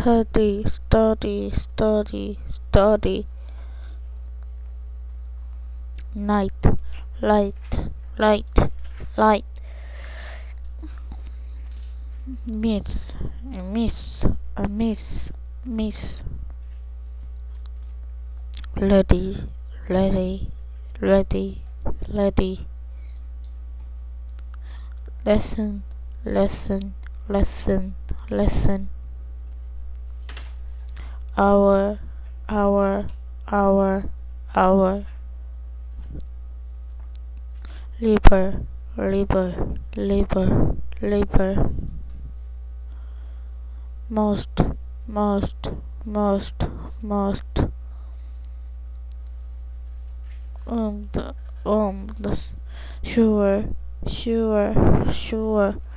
study, study, study, study. Night, light, light, light. Miss, miss, miss, miss. Ready, ready, ready, ready. Lesson, lesson, lesson, lesson. Hour, hour, hour, hour. Labor, labor, labor, labor. Most, most, most, most. Um, the, sure, sure, sure.